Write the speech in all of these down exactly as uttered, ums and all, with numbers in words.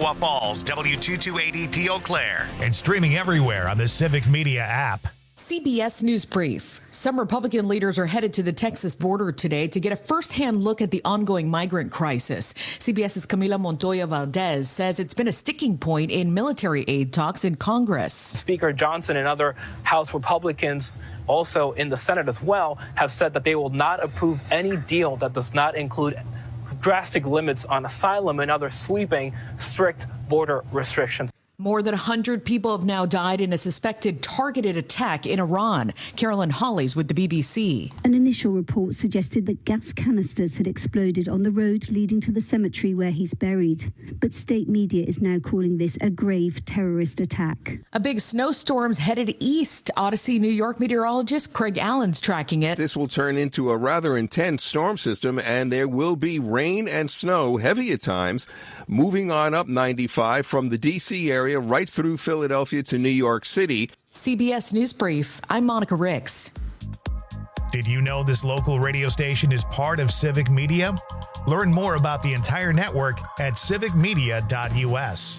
Chippewa Falls, W two two eight zero P Eau Claire, and streaming everywhere on the Civic Media app. C B S News Brief. Some Republican leaders are headed to the Texas border today to get a firsthand look at the ongoing migrant crisis. CBS's Camila Montoya Valdez says it's been a sticking point in military aid talks in Congress. Speaker Johnson and other House Republicans, also in the Senate as well, have said that they will not approve any deal that does not include drastic limits on asylum and other sweeping, strict border restrictions. More than one hundred people have now died in a suspected targeted attack in Iran. Carolyn Hollies with the B B C. An initial report suggested that gas canisters had exploded on the road leading to the cemetery where he's buried. But state media is now calling this a grave terrorist attack. A big snowstorm's headed east. Odyssey, New York meteorologist Craig Allen's tracking it. This will turn into a rather intense storm system, and there will be rain and snow, heavy at times, moving on up ninety-five from the D C area right through Philadelphia to New York City. C B S News Brief. I'm Monica Ricks. Did you know this local radio station is part of Civic Media? Learn more about the entire network at civic media dot u s.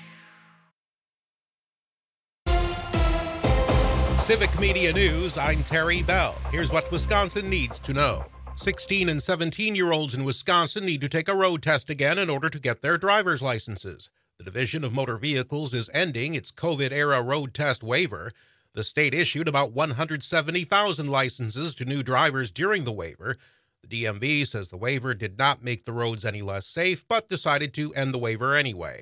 Civic Media News, I'm Terry Bell. Here's what Wisconsin needs to know. sixteen and seventeen-year-olds in Wisconsin need to take a road test again in order to get their driver's licenses. The Division of Motor Vehicles is ending its COVID-era road test waiver. The state issued about one hundred seventy thousand licenses to new drivers during the waiver. The D M V says the waiver did not make the roads any less safe, but decided to end the waiver anyway.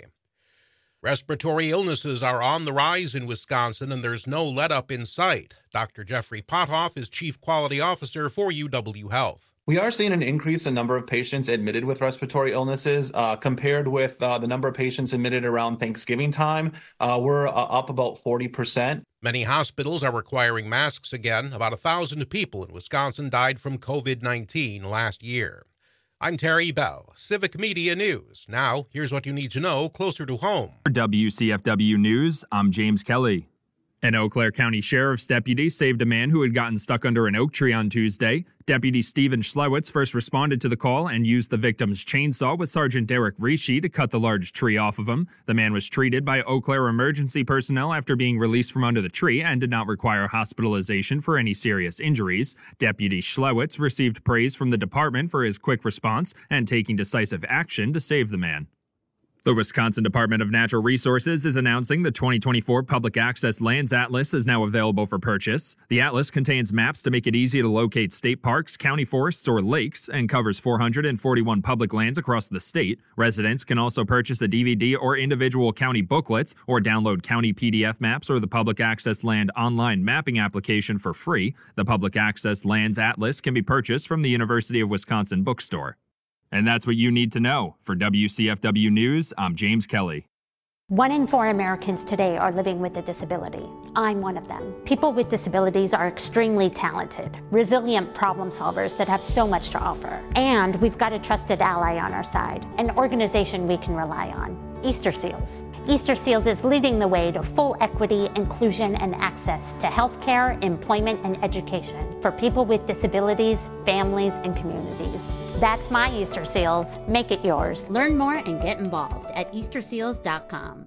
Respiratory illnesses are on the rise in Wisconsin, and there's no let-up in sight. Doctor Jeffrey Pothoff is Chief Quality Officer for U W Health. We are seeing an increase in number of patients admitted with respiratory illnesses uh, compared with uh, the number of patients admitted around Thanksgiving time. Uh, we're uh, up about forty percent. Many hospitals are requiring masks again. About one thousand people in Wisconsin died from COVID nineteen last year. I'm Terry Bell, Civic Media News. Now, here's what you need to know closer to home. For W C F W News, I'm James Kelly. An Eau Claire County Sheriff's deputy saved a man who had gotten stuck under an oak tree on Tuesday. Deputy Stephen Schlewitz first responded to the call and used the victim's chainsaw with Sergeant Derek Rishi to cut the large tree off of him. The man was treated by Eau Claire emergency personnel after being released from under the tree and did not require hospitalization for any serious injuries. Deputy Schlewitz received praise from the department for his quick response and taking decisive action to save the man. The Wisconsin Department of Natural Resources is announcing the twenty twenty-four Public Access Lands Atlas is now available for purchase. The atlas contains maps to make it easy to locate state parks, county forests, or lakes, and covers four hundred forty-one public lands across the state. Residents can also purchase a D V D or individual county booklets, or download county P D F maps or the Public Access Land online mapping application for free. The Public Access Lands Atlas can be purchased from the University of Wisconsin bookstore. And that's what you need to know. For W C F W News, I'm James Kelly. One in four Americans today are living with a disability. I'm one of them. People with disabilities are extremely talented, resilient problem solvers that have so much to offer. And we've got a trusted ally on our side, an organization we can rely on, Easter Seals. Easter Seals is leading the way to full equity, inclusion, and access to healthcare, employment, and education for people with disabilities, families, and communities. That's my Easter Seals. Make it yours. Learn more and get involved at easter seals dot com.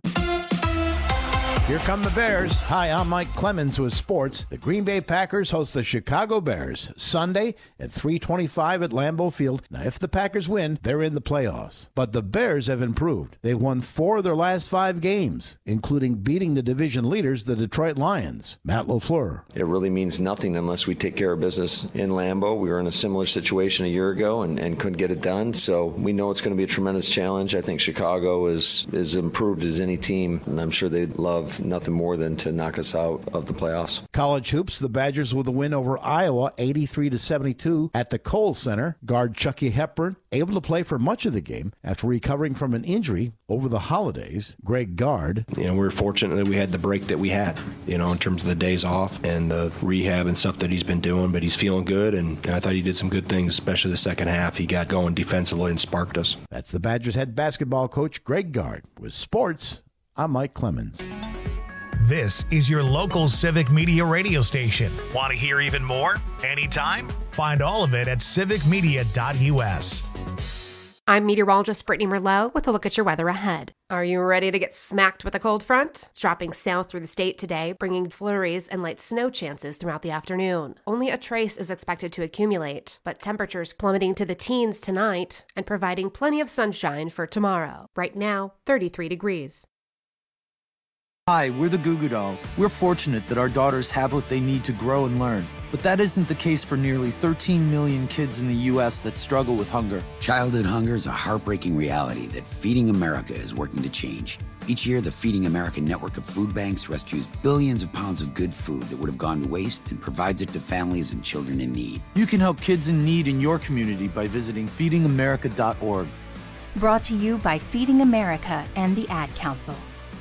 Here come the Bears. Hi, I'm Mike Clemens with sports. The Green Bay Packers host the Chicago Bears Sunday at three twenty-five at Lambeau Field. Now, if the Packers win, they're in the playoffs. But the Bears have improved. They won four of their last five games, including beating the division leaders, the Detroit Lions. Matt LaFleur. It really means nothing unless we take care of business in Lambeau. We were in a similar situation a year ago and, and couldn't get it done. So we know it's going to be a tremendous challenge. I think Chicago is as improved as any team, and I'm sure they'd love nothing more than to knock us out of the playoffs. College hoops, the Badgers with a win over Iowa, eighty-three to seventy-two at the Kohl Center. Guard Chucky Hepburn able to play for much of the game after recovering from an injury over the holidays. Greg Gard. You know, we were fortunate that we had the break that we had, you know, in terms of the days off and the rehab and stuff that he's been doing, but he's feeling good, and I thought he did some good things, especially the second half. He got going defensively and sparked us. That's the Badgers head basketball coach, Greg Gard. With sports, I'm Mike Clemens. This is your local Civic Media radio station. Want to hear even more? Anytime? Find all of it at civic media dot u s. I'm meteorologist Brittany Merlot with a look at your weather ahead. Are you ready to get smacked with a cold front? It's dropping south through the state today, bringing flurries and light snow chances throughout the afternoon. Only a trace is expected to accumulate, but temperatures plummeting to the teens tonight and providing plenty of sunshine for tomorrow. Right now, thirty-three degrees. Hi, we're the Goo Goo Dolls. We're fortunate that our daughters have what they need to grow and learn. But that isn't the case for nearly thirteen million kids in the U S that struggle with hunger. Childhood hunger is a heartbreaking reality that Feeding America is working to change. Each year, the Feeding America network of food banks rescues billions of pounds of good food that would have gone to waste and provides it to families and children in need. You can help kids in need in your community by visiting feeding america dot org. Brought to you by Feeding America and the Ad Council.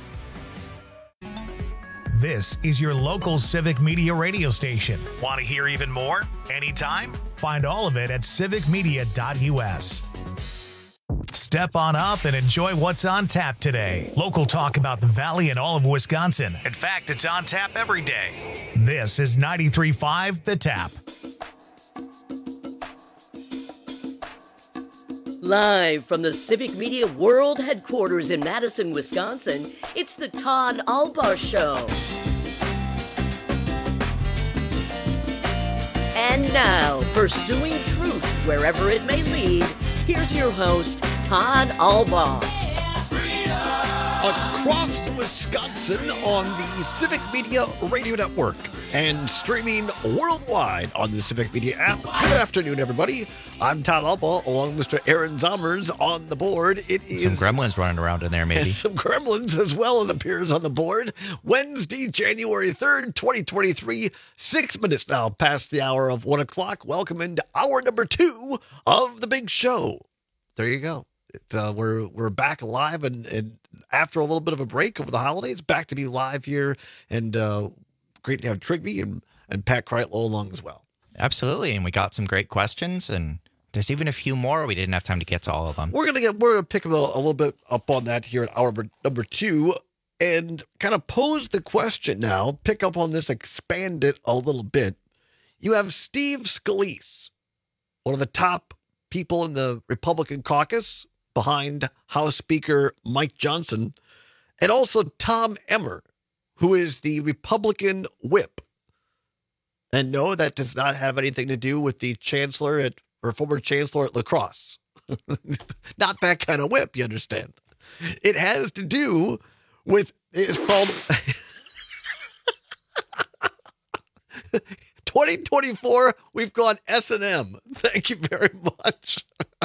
This is your local Civic Media radio station. Want to hear even more? Anytime? Find all of it at civic media dot u s. Step on up and enjoy what's on tap today. Local talk about the Valley and all of Wisconsin. In fact, it's on tap every day. This is ninety-three point five The Tap. Live from the Civic Media World Headquarters in Madison, Wisconsin, it's the Todd Albar Show. And now, pursuing truth wherever it may lead, here's your host, Todd Albar. Across Wisconsin on the Civic Media Radio Network and streaming worldwide on the Civic Media app. Good afternoon, everybody. I'm Todd Alba, along with Mister Aaron Zommers on the board. It is some gremlins running around in there, maybe. Some gremlins as well, it appears, on the board. Wednesday, January third, twenty twenty-three, six minutes now past the hour of one o'clock. Welcome into hour number two of the big show. There you go. It, uh, we're we're back live, and, and after a little bit of a break over the holidays, back to be live here, and uh, great to have Trigby and, and Pat Kreitlow along as well. Absolutely, and we got some great questions, and there's even a few more. We didn't have time to get to all of them. We're gonna get we're gonna pick a little, a little bit up on that here at hour number two, and kind of pose the question now. Pick up on this, expand it a little bit. You have Steve Scalise, one of the top people in the Republican caucus, behind House Speaker Mike Johnson, and also Tom Emmer, who is the Republican whip. And no, that does not have anything to do with the chancellor at, or former chancellor at La Crosse. Not that kind of whip, you understand. It has to do with, it's called twenty twenty-four, we've gone S and M. Thank you very much.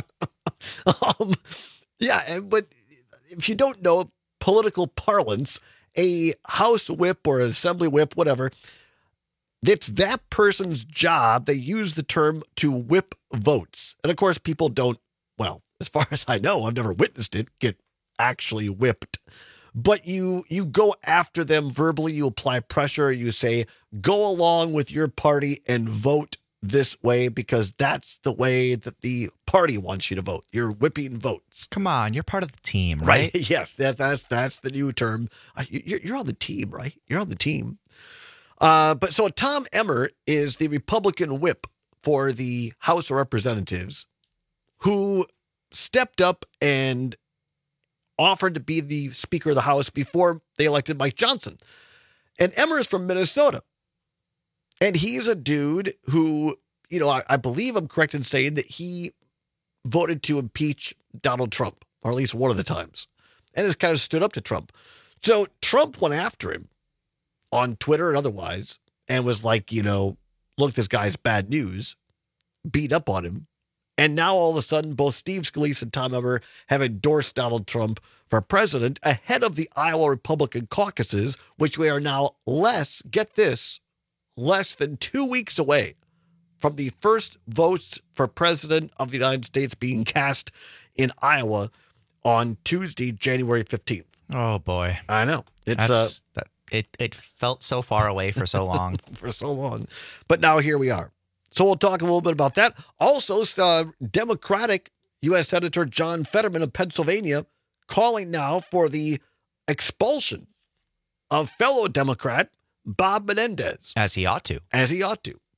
um, yeah, and, but if you don't know political parlance, a House whip or an assembly whip, whatever, it's that person's job. They use the term to whip votes. And of course, people don't, well, as far as I know, I've never witnessed it, get actually whipped. But you you go after them verbally, you apply pressure, you say, go along with your party and vote this way because that's the way that the party wants you to vote. You're whipping votes. Come on, you're part of the team, right? Right? Yes, that, that's that's the new term. You're, you're on the team, right? You're on the team. Uh, but so Tom Emmer is the Republican whip for the House of Representatives who stepped up and offered to be the Speaker of the House before they elected Mike Johnson. And Emmer is from Minnesota. And he's a dude who, you know, I, I believe I'm correct in saying that he voted to impeach Donald Trump, or at least one of the times, and has kind of stood up to Trump. So Trump went after him on Twitter and otherwise and was like, you know, look, this guy's bad news, beat up on him. And now all of a sudden, both Steve Scalise and Tom Emmer have endorsed Donald Trump for president ahead of the Iowa Republican caucuses, which we are now less, get this, less than two weeks away from the first votes for president of the United States being cast in Iowa on Tuesday, January fifteenth. Oh, boy. I know. It's That's, uh, that, it, it felt so far away for so long. for so long. But now here we are. So we'll talk a little bit about that. Also, uh, Democratic U S Senator John Fetterman of Pennsylvania calling now for the expulsion of fellow Democrat Bob Menendez. As he ought to. As he ought to.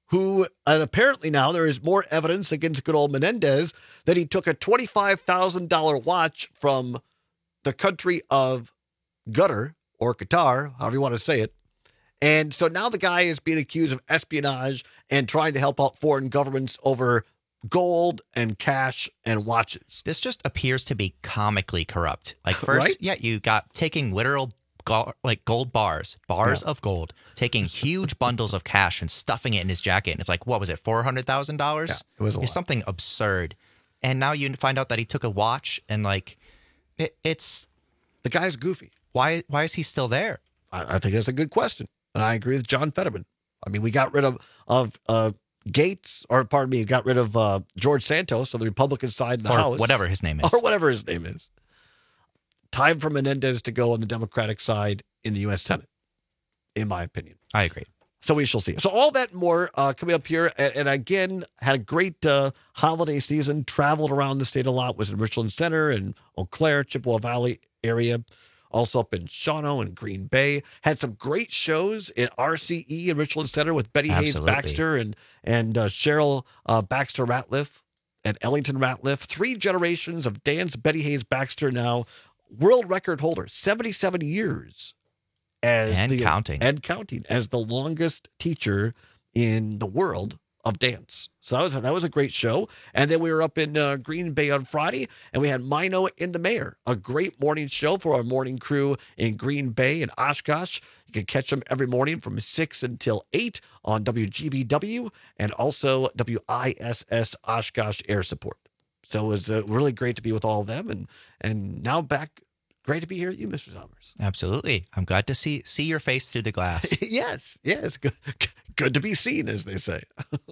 who, and apparently now there is more evidence against good old Menendez that he took a twenty-five thousand dollars watch from the country of Qatar or Qatar, however you want to say it. And so now the guy is being accused of espionage and trying to help out foreign governments over gold and cash and watches. This just appears to be comically corrupt. Like first, Right? yeah, you got taking literal go- like gold bars, bars Yeah. of gold, taking huge bundles of cash and stuffing it in his jacket. And it's like, what was it, four hundred thousand dollars? Yeah, it was a It's lot. something absurd. And now you find out that he took a watch and like, it, it's The guy's goofy. why? Why is he still there? I, I think that's a good question. And I agree with John Fetterman. I mean, we got rid of, of uh, Gates, or pardon me, got rid of uh, George Santos on the Republican side of the Or House. whatever his name is. Or whatever his name is. Time for Menendez to go on the Democratic side in the U S Senate, in my opinion. I agree. So we shall see. So all that and more uh, coming up here. And, and again, had a great uh, holiday season, traveled around the state a lot, was in Richland Center and Eau Claire, Chippewa Valley area, also up in Shawano and Green Bay. Had some great shows in R C E and Richland Center with Betty Absolutely. Hayes Baxter and, and uh, Cheryl uh, Baxter Ratliff and Ellington Ratliff. Three generations of Dan's Betty Hayes Baxter now. World record holder, seventy-seven years. As And the, counting. And counting as the longest teacher in the world of dance. So that was, that was a great show. And then we were up in uh, Green Bay on Friday, and we had Mino in the Mayor, a great morning show for our morning crew in Green Bay and Oshkosh. You can catch them every morning from six until eight on W G B W and also W I S S Oshkosh Air Support. So it was uh, really great to be with all of them. And, and now back, great to be here with you, Mister Summers. Absolutely. I'm glad to see see your face through the glass. Yes, yes. Good, good to be seen, as they say.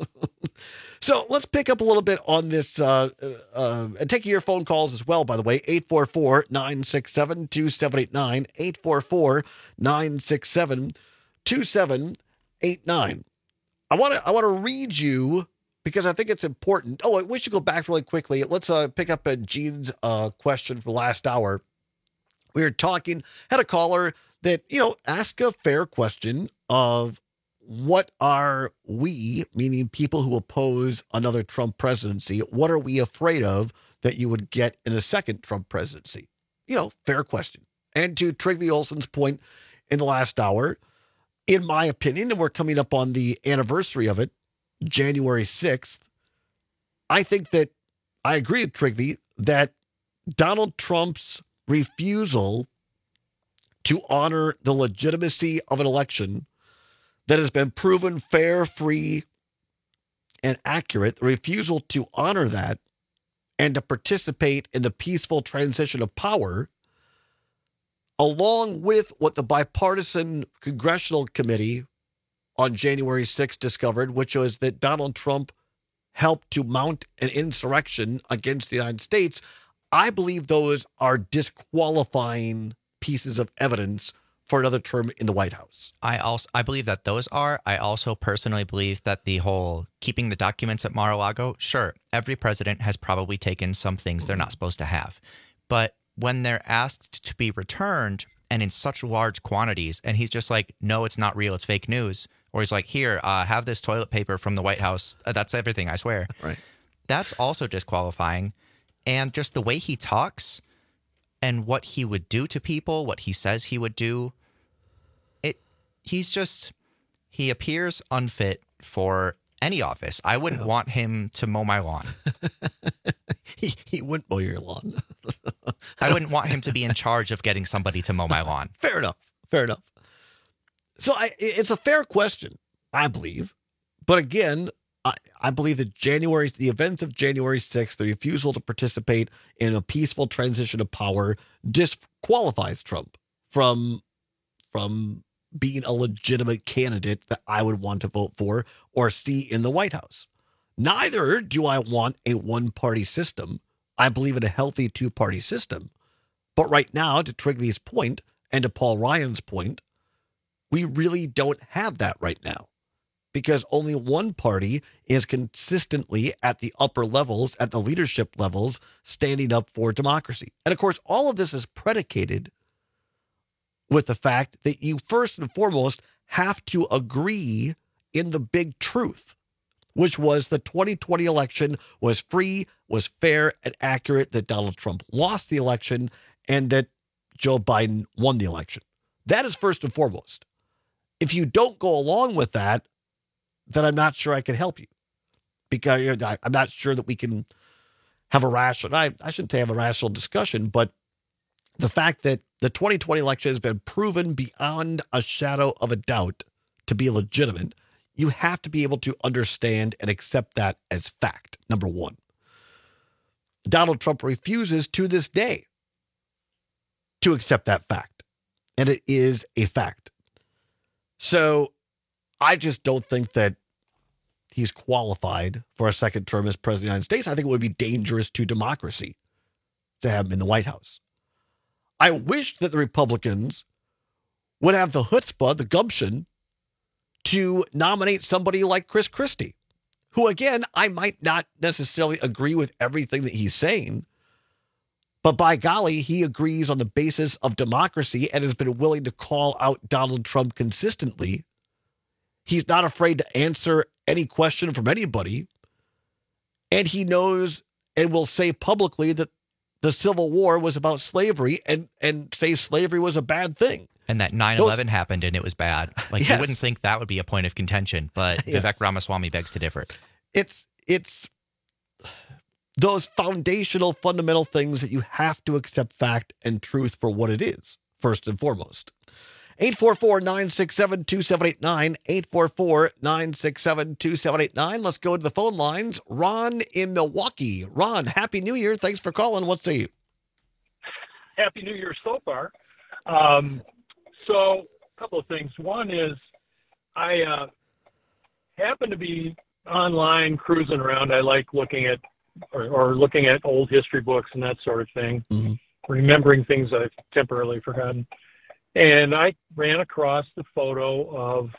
So let's pick up a little bit on this uh, uh, and take your phone calls as well, by the way. eight four four, nine six seven, two seven eight nine. eight four four, nine six seven, two seven eight nine. I want to I want to read you because I think it's important. Oh, we should go back really quickly. Let's uh, pick up a Gene's uh, question from last hour. We were talking, had a caller that, you know, asked a fair question of what are we, meaning people who oppose another Trump presidency, what are we afraid of that you would get in a second Trump presidency? You know, fair question. And to Trygve Olsen's point in the last hour, in my opinion, and we're coming up on the anniversary of it, January sixth, I think that I agree with Trygve that Donald Trump's refusal to honor the legitimacy of an election that has been proven fair, free, and accurate, the refusal to honor that and to participate in the peaceful transition of power, along with what the bipartisan congressional committee on January sixth discovered, which was that Donald Trump helped to mount an insurrection against the United States. I believe those are disqualifying pieces of evidence for another term in the White House. I also I believe that those are. I also personally believe that the whole keeping the documents at Mar-a-Lago, sure, every president has probably taken some things they're not supposed to have. But when they're asked to be returned and in such large quantities, and he's just like, no, it's not real, it's fake news. Or he's like, here, uh, have this toilet paper from the White House. Uh, that's everything, I swear. Right. That's also disqualifying. And just the way he talks and what he would do to people, what he says he would do, it he's just, he appears unfit for any office. I wouldn't Yeah. want him to mow my lawn. he, he wouldn't mow your lawn. I wouldn't want him to be in charge of getting somebody to mow my lawn. Fair enough. Fair enough. So I, it's a fair question, I believe. But again, I, I believe that January, the events of January sixth, the refusal to participate in a peaceful transition of power disqualifies Trump from, from being a legitimate candidate that I would want to vote for or see in the White House. Neither do I want a one-party system. I believe in a healthy two-party system. But right now, to Trygve's point and to Paul Ryan's point, we really don't have that right now because only one party is consistently at the upper levels, at the leadership levels, standing up for democracy. And of course, all of this is predicated with the fact that you first and foremost have to agree in the big truth. which was the twenty twenty election was free, was fair, and accurate, that Donald Trump lost the election, and that Joe Biden won the election. That is first and foremost. If you don't go along with that, then I'm not sure I can help you. Because I'm not sure that we can have a rational, I, I shouldn't say have a rational discussion, but the fact that the twenty twenty election has been proven beyond a shadow of a doubt to be legitimate, you have to be able to understand and accept that as fact, number one. Donald Trump refuses to this day to accept that fact, and it is a fact. So I just don't think that he's qualified for a second term as president of the United States. I think it would be dangerous to democracy to have him in the White House. I wish that the Republicans would have the chutzpah, the gumption, to nominate somebody like Chris Christie, who, again, I might not necessarily agree with everything that he's saying, but by golly, he agrees on the basis of democracy and has been willing to call out Donald Trump consistently. He's not afraid to answer any question from anybody, and he knows and will say publicly that the Civil War was about slavery and, and say slavery was a bad thing. And that nine eleven happened and it was bad. Like, Yes. you wouldn't think that would be a point of contention, but Yes. Vivek Ramaswamy begs to differ. It's it's those foundational, fundamental things that you have to accept fact and truth for what it is, first and foremost. eight four four, nine six seven, two seven eight nine, eight four four, nine six seven, two seven eight nine. Let's go to the phone lines. Ron in Milwaukee. Ron, Happy New Year. Thanks for calling. What say you? Happy New Year so far. Um, so a couple of things. One is I uh, happen to be online cruising around. I like looking at or, or looking at old history books and that sort of thing, mm-hmm. remembering things I've temporarily forgotten. And I ran across the photo of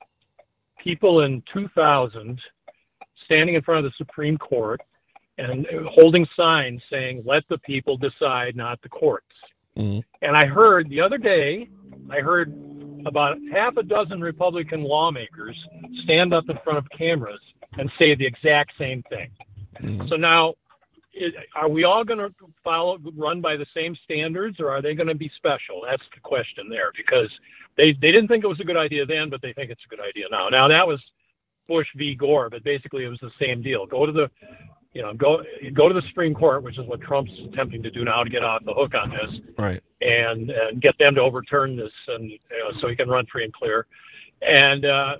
people in two thousand standing in front of the Supreme Court and holding signs saying, "Let the people decide, not the courts." Mm-hmm. And I heard the other day, I heard about half a dozen Republican lawmakers stand up in front of cameras and say the exact same thing. Mm-hmm. So now, it, are we all going to follow, run by the same standards, or are they going to be special? That's the question there, because they, they didn't think it was a good idea then, but they think it's a good idea now. Now, that was Bush v. Gore, but basically it was the same deal. Go to the, you know, go go to the Supreme Court, which is what Trump's attempting to do now to get off the hook on this, Right. and, and get them to overturn this, and you know, so he can run free and clear. And, uh,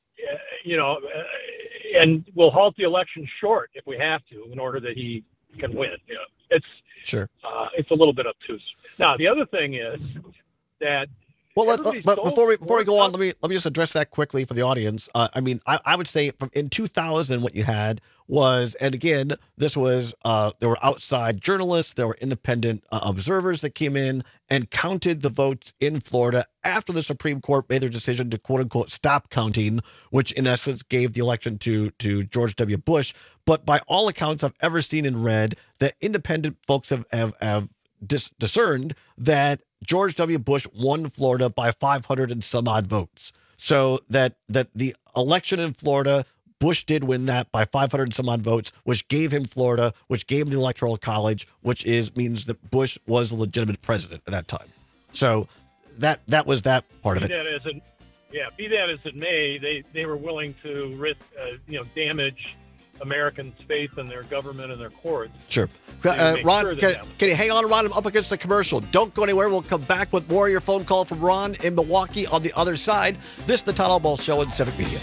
you know, uh, and we'll halt the election short if we have to in order that he can win. You know, it's Sure. uh, it's a little bit obtuse. Now, the other thing is that Well, let, everybody's but so before we before we go on, worked let me let me just address that quickly for the audience. Uh, I mean, I, I would say from in two thousand, what you had was, and again, this was uh, there were outside journalists, there were independent uh, observers that came in and counted the votes in Florida after the Supreme Court made their decision to quote unquote stop counting, which in essence gave the election to to George W. Bush. But by all accounts I've ever seen and read, that independent folks have have, have dis- discerned that George W. Bush won Florida by five hundred and some odd votes. So that that the election in Florida, Bush did win that by five hundred and some odd votes, which gave him Florida, which gave him the Electoral College, which is means that Bush was a legitimate president at that time. So that that was that part of be it. that as it, yeah, be that as it may, they, they were willing to risk, uh, you know, damage Americans' faith in their government and their courts. Sure. to Uh, make Ron, sure that can, that- can you hang on, Ron? I'm up against the commercial. Don't go anywhere. We'll come back with more of your phone call from Ron in Milwaukee on the other side. This is the Todd Ball Show in Civic Media.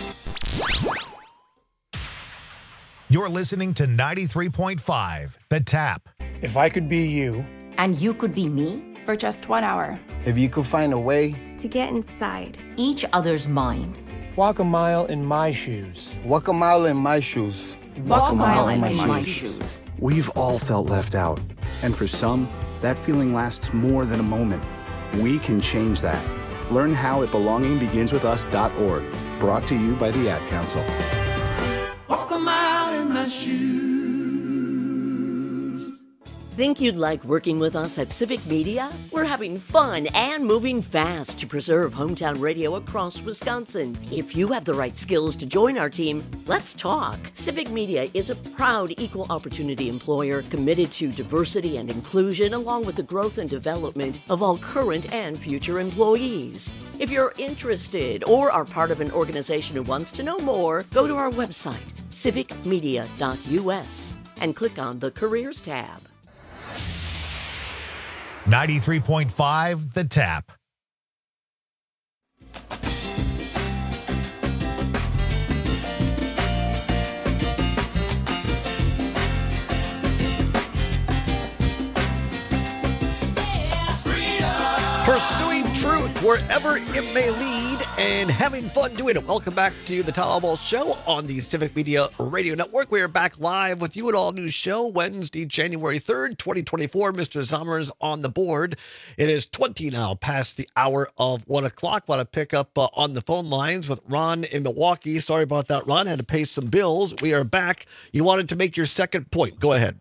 You're listening to ninety-three point five, The Tap. If I could be you. And you could be me? For just one hour. If you could find a way. To get inside each other's mind. Walk a mile in my shoes. Walk a mile in my shoes. Walk a mile in my, my shoes. shoes. We've all felt left out. And for some, that feeling lasts more than a moment. We can change that. Learn how at belonging begins with us dot org. Brought to you by the Ad Council. Walk a mile in my shoes. Think you'd like working with us at Civic Media? We're having fun and moving fast to preserve hometown radio across Wisconsin. If you have the right skills to join our team, let's talk. Civic Media is a proud equal opportunity employer committed to diversity and inclusion, along with the growth and development of all current and future employees. If you're interested or are part of an organization who wants to know more, go to our website, civic media dot u s, and click on the Careers tab. ninety-three point five The Tap. Pursuing truth wherever it may lead and having fun doing it. Welcome back to the Todd Albaugh Show on the Civic Media Radio Network. We are back live with you, an all-new show, Wednesday, January third, twenty twenty-four. Mister Summers on the board. It is twenty now past the hour of one o'clock. Want to pick up uh, on the phone lines with Ron in Milwaukee. Sorry about that, Ron. Had to pay some bills. We are back. You wanted to make your second point. Go ahead.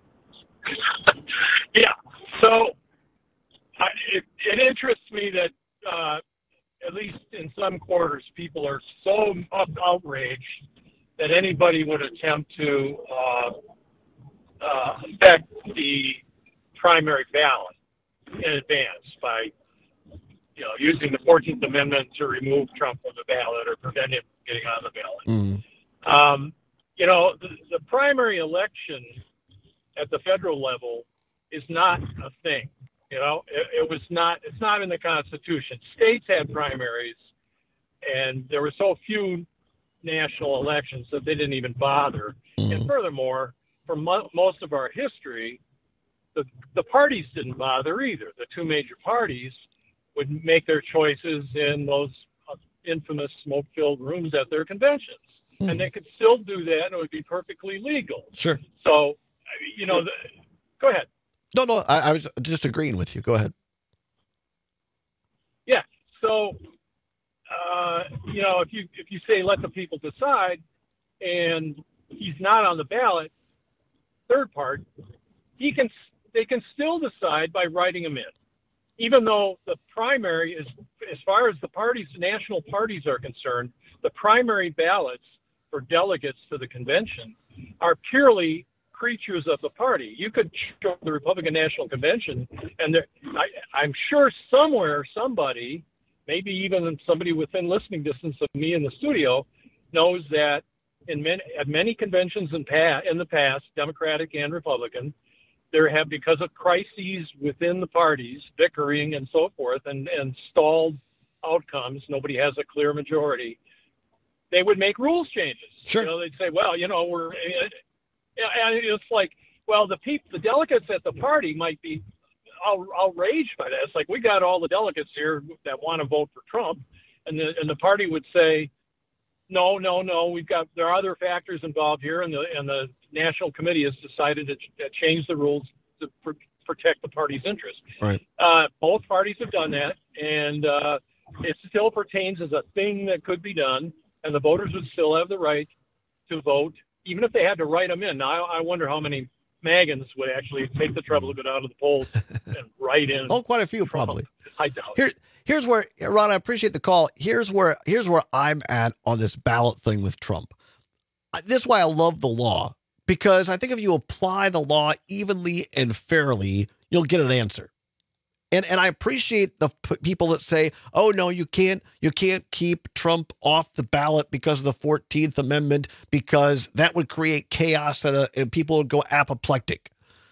Yeah. So I, it, it interests me that uh, at least in some quarters, people are so up, outraged that anybody would attempt to uh, uh, affect the primary ballot in advance by, you know, using the fourteenth Amendment to remove Trump from the ballot or prevent him from getting on the ballot. Mm. Um, you know, the, the primary election at the federal level is not a thing. You know, it, it was not, it's not in the Constitution. States had primaries, and there were so few national elections that they didn't even bother. Mm. And furthermore, for mo- most of our history, the, the parties didn't bother either. The two major parties would make their choices in those uh, infamous smoke-filled rooms at their conventions. Mm. And they could still do that, and it would be perfectly legal. Sure. So, you know, the, go ahead. No, no, I, I was just agreeing with you. Go ahead. Yeah. So, uh, you know, if you if you say let the people decide, and he's not on the ballot, third part, he can they can still decide by writing him in, even though the primary is, as far as the parties, national parties are concerned, the primary ballots for delegates to the convention are purely creatures of the party. You could show the Republican National Convention, and there, I, I'm sure somewhere somebody, maybe even somebody within listening distance of me in the studio, knows that in many, at many conventions in, pa- in the past, Democratic and Republican, there have, because of crises within the parties, bickering and so forth, and, and stalled outcomes, nobody has a clear majority, they would make rules changes. Sure. You know, they'd say, well, you know, we're... And it's like, well, the people, the delegates at the party might be out, outraged by that. It's like, we got all the delegates here that want to vote for Trump, and the and the party would say, no, no, no, we've got, there are other factors involved here, and the and the National Committee has decided to, to change the rules to pr- protect the party's interests. Right. Uh, both parties have done that, and uh, it still pertains as a thing that could be done, and the voters would still have the right to vote, even if they had to write them in. Now, I, I wonder how many Magans would actually take the trouble to go down to the polls and write in. Oh, quite a few, Trump. probably. I doubt Here, here's where, Ron, I appreciate the call. Here's where, here's where I'm at on this ballot thing with Trump. This is why I love the law, because I think if you apply the law evenly and fairly, you'll get an answer. And and I appreciate the p- people that say, "Oh no, you can't you can't keep Trump off the ballot because of the fourteenth Amendment, because that would create chaos and, uh, and people would go apoplectic."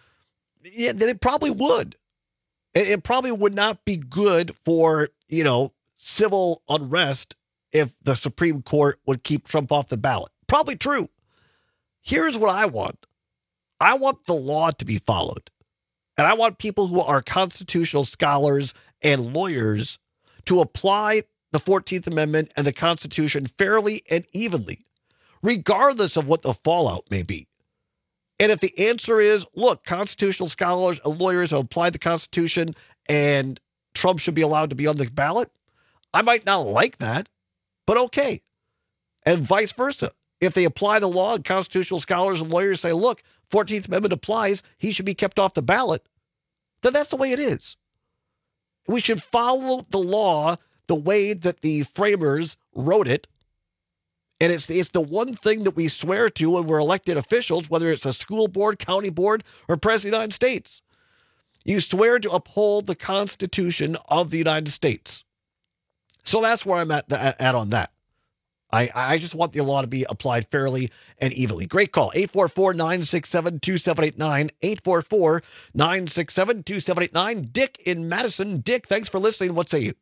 Yeah, they probably would. It, it probably would not be good for, you know, civil unrest if the Supreme Court would keep Trump off the ballot. Probably true. Here's what I want. I want the law to be followed. And I want people who are constitutional scholars and lawyers to apply the fourteenth Amendment and the Constitution fairly and evenly, regardless of what the fallout may be. And if the answer is, look, constitutional scholars and lawyers have applied the Constitution and Trump should be allowed to be on the ballot, I might not like that, but okay. And vice versa. If they apply the law and constitutional scholars and lawyers say, look, fourteenth Amendment applies, he should be kept off the ballot, then that's the way it is. We should follow the law the way that the framers wrote it. And it's, it's the one thing that we swear to when we're elected officials, whether it's a school board, county board, or President of the United States. You swear to uphold the Constitution of the United States. So that's where I'm at, at on that. I, I just want the law to be applied fairly and evenly. Great call. eight four four, nine six seven, two seven eight nine. eight four four, nine six seven, two seven eight nine. Dick in Madison. Dick, thanks for listening. What say you?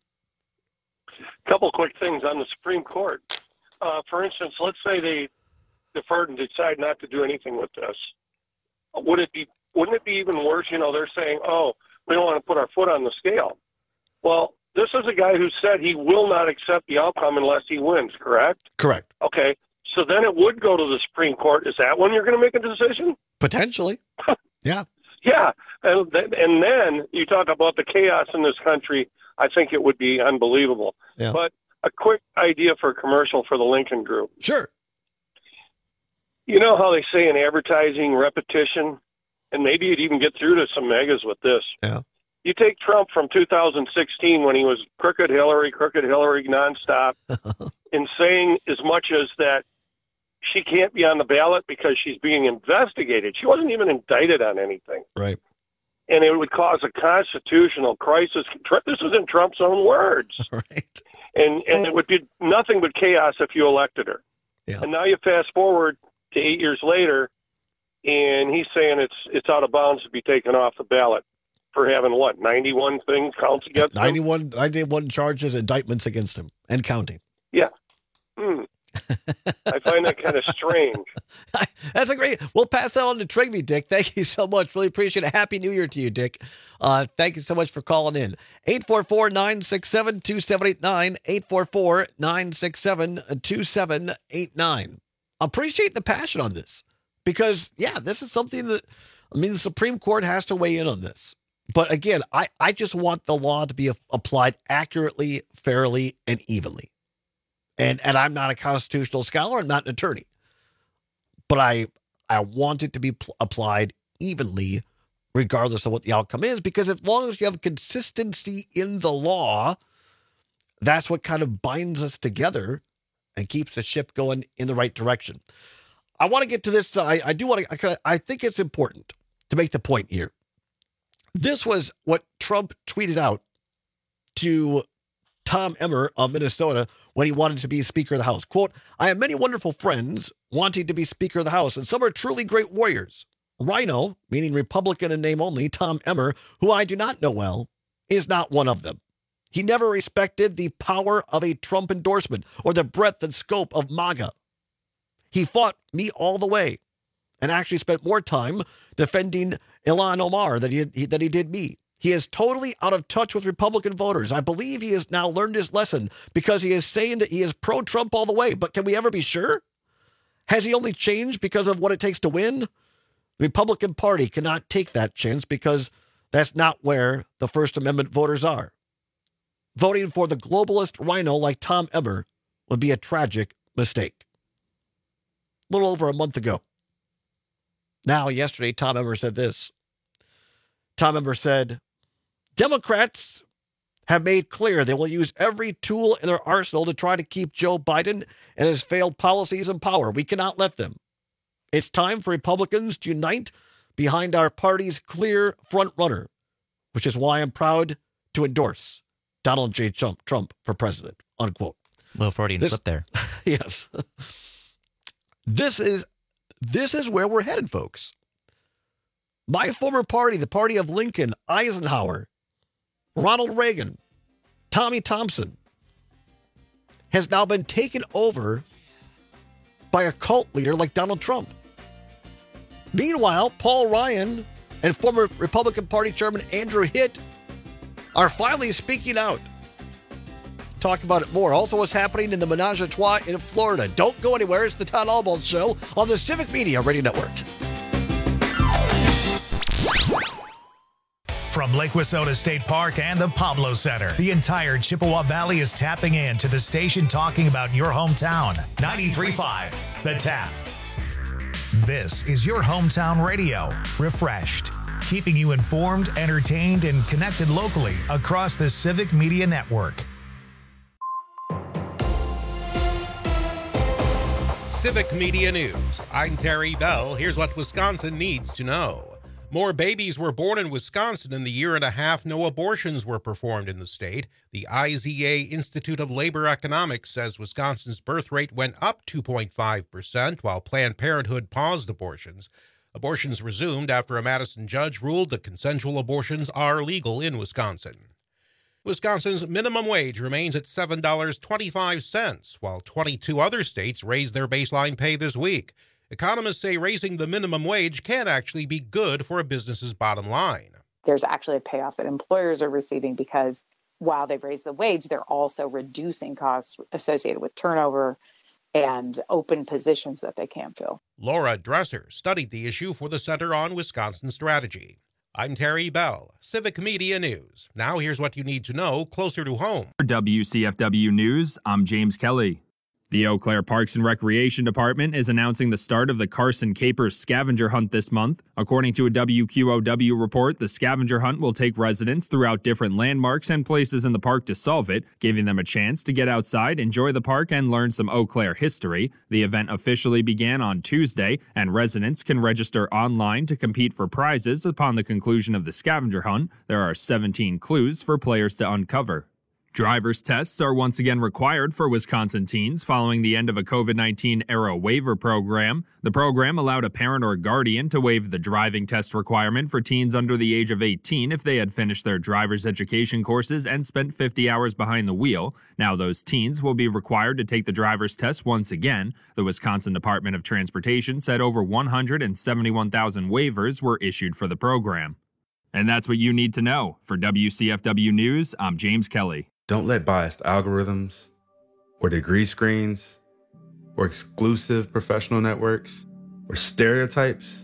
A couple quick things on the Supreme Court. Uh, for instance, let's say they deferred and decide not to do anything with this. Would it be, wouldn't it be even worse? You know, they're saying, oh, we don't want to put our foot on the scale. Well, this is a guy who said he will not accept the outcome unless he wins, correct? Correct. Okay. So then it would go to the Supreme Court. Is that when you're going to make a decision? Potentially. Yeah. Yeah. And, th- and then you talk about the chaos in this country. I think it would be unbelievable. Yeah. But a quick idea for a commercial for the Lincoln Group. Sure. You know how they say in advertising, repetition, and maybe you'd even get through to some megas with this. Yeah. You take Trump from two thousand sixteen when he was crooked Hillary, crooked Hillary nonstop, and saying as much as that she can't be on the ballot because she's being investigated. She wasn't even indicted on anything. Right. And it would cause a constitutional crisis. This is in Trump's own words. Right. And and it would be nothing but chaos if you elected her. Yeah. And now you fast forward to eight years later, and he's saying it's it's out of bounds to be taken off the ballot for having, what, ninety-one things counts against him? ninety-one, ninety-one charges, indictments against him, and counting. Yeah. Hmm. I find that kind of strange. That's a great. We'll pass that on to Trigby, Dick. Thank you so much. Really appreciate it. Happy New Year to you, Dick. Uh, thank you so much for calling in. eight four four, nine six seven, two seven eight nine. eight four four, nine six seven, two seven eight nine. Appreciate the passion on this because, yeah, this is something that, I mean, the Supreme Court has to weigh in on this. But again, I, I just want the law to be a, applied accurately, fairly, and evenly. And and I'm not a constitutional scholar. I'm not an attorney. But I I want it to be pl- applied evenly, regardless of what the outcome is, because as long as you have consistency in the law, that's what kind of binds us together and keeps the ship going in the right direction. I want to get to this. I, I do want to, I, I think it's important to make the point here. This was what Trump tweeted out to Tom Emmer of Minnesota when he wanted to be Speaker of the House. Quote, I have many wonderful friends wanting to be Speaker of the House, and some are truly great warriors. Rhino, meaning Republican in name only, Tom Emmer, who I do not know well, is not one of them. He never respected the power of a Trump endorsement or the breadth and scope of MAGA. He fought me all the way and actually spent more time defending Ilhan Omar than he, he, than he did me. He is totally out of touch with Republican voters. I believe he has now learned his lesson because he is saying that he is pro-Trump all the way. But can we ever be sure? Has he only changed because of what it takes to win? The Republican Party cannot take that chance because that's not where the First Amendment voters are. Voting for the globalist rhino like Tom Emmer would be a tragic mistake. A little over a month ago. Now, yesterday, Tom Emmer said this. Tom Emmer said, Democrats have made clear they will use every tool in their arsenal to try to keep Joe Biden and his failed policies in power. We cannot let them. It's time for Republicans to unite behind our party's clear front runner, which is why I'm proud to endorse Donald J. Trump, Trump for president, unquote. Little Freudian slip there. Yes. This is, this is where we're headed, folks. My former party, the party of Lincoln, Eisenhower, Ronald Reagan, Tommy Thompson, has now been taken over by a cult leader like Donald Trump. Meanwhile, Paul Ryan and former Republican Party Chairman Andrew Hitt are finally speaking out. Talk about it more. Also, what's happening in the Menage a Trois in Florida. Don't go anywhere. It's the Todd Albaugh Show on the Civic Media Radio Network. From Lake Wissota State Park and the Pablo Center, the entire Chippewa Valley is tapping in to the station talking about your hometown. ninety-three point five, The Tap. This is your hometown radio, refreshed, keeping you informed, entertained, and connected locally across the Civic Media Network. Civic Media News. I'm Terry Bell. Here's what Wisconsin needs to know. More babies were born in Wisconsin in the year and a half no abortions were performed in the state. The I Z A Institute of Labor Economics says Wisconsin's birth rate went up two point five percent while Planned Parenthood paused abortions. Abortions resumed after a Madison judge ruled that consensual abortions are legal in Wisconsin. Wisconsin's minimum wage remains at seven dollars and twenty-five cents, while twenty-two other states raised their baseline pay this week. Economists say raising the minimum wage can actually be good for a business's bottom line. There's actually a payoff that employers are receiving because while they've raised the wage, they're also reducing costs associated with turnover and open positions that they can't fill. Laura Dresser studied the issue for the Center on Wisconsin Strategy. I'm Terry Bell, Civic Media News. Now here's what you need to know closer to home. For W C F W News, I'm James Kelly. The Eau Claire Parks and Recreation Department is announcing the start of the Carson Capers scavenger hunt this month. According to a W Q O W report, the scavenger hunt will take residents throughout different landmarks and places in the park to solve it, giving them a chance to get outside, enjoy the park, and learn some Eau Claire history. The event officially began on Tuesday, and residents can register online to compete for prizes upon the conclusion of the scavenger hunt. There are seventeen clues for players to uncover. Driver's tests are once again required for Wisconsin teens following the end of a COVID nineteen era waiver program. The program allowed a parent or guardian to waive the driving test requirement for teens under the age of eighteen if they had finished their driver's education courses and spent fifty hours behind the wheel. Now those teens will be required to take the driver's test once again. The Wisconsin Department of Transportation said over one hundred seventy-one thousand waivers were issued for the program. And that's what you need to know. For W C F W News, I'm James Kelly. Don't let biased algorithms or degree screens or exclusive professional networks or stereotypes,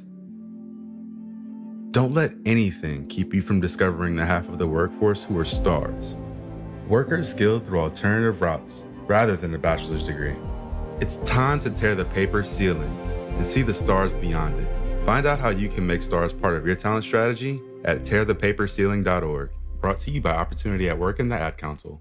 don't let anything keep you from discovering the half of the workforce who are stars. Workers skilled through alternative routes rather than a bachelor's degree. It's time to tear the paper ceiling and see the stars beyond it. Find out how you can make stars part of your talent strategy at tear the paper ceiling dot org. Brought to you by Opportunity at Work and the Ad Council.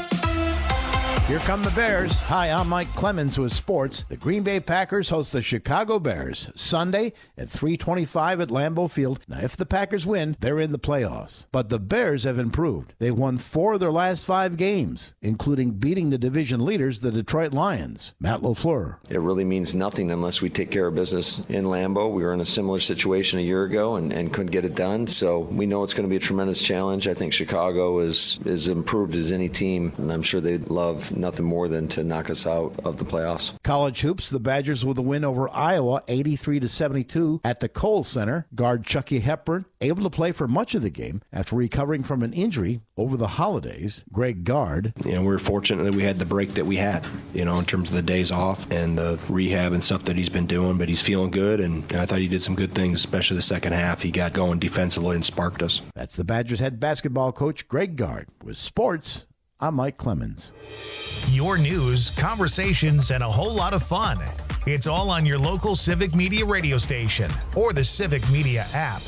Here come the Bears. Hi, I'm Mike Clemens with sports. The Green Bay Packers host the Chicago Bears Sunday at three twenty-five at Lambeau Field. Now, if the Packers win, they're in the playoffs. But the Bears have improved. They've won four of their last five games, including beating the division leaders, the Detroit Lions. Matt LaFleur. It really means nothing unless we take care of business in Lambeau. We were in a similar situation a year ago and, and couldn't get it done. So we know it's going to be a tremendous challenge. I think Chicago is as improved as any team, and I'm sure they'd love nothing more than to knock us out of the playoffs. College hoops, the Badgers with a win over Iowa, eighty-three to seventy-two at the Kohl Center. Guard Chucky Hepburn able to play for much of the game after recovering from an injury over the holidays. Greg Gard. You know, we were fortunate that we had the break that we had, you know, in terms of the days off and the rehab and stuff that he's been doing, but he's feeling good, and I thought he did some good things, especially the second half. He got going defensively and sparked us. That's the Badgers head basketball coach, Greg Gard. With sports, I'm Mike Clemens. Your news, conversations, and a whole lot of fun. It's all on your local Civic Media radio station or the Civic Media app.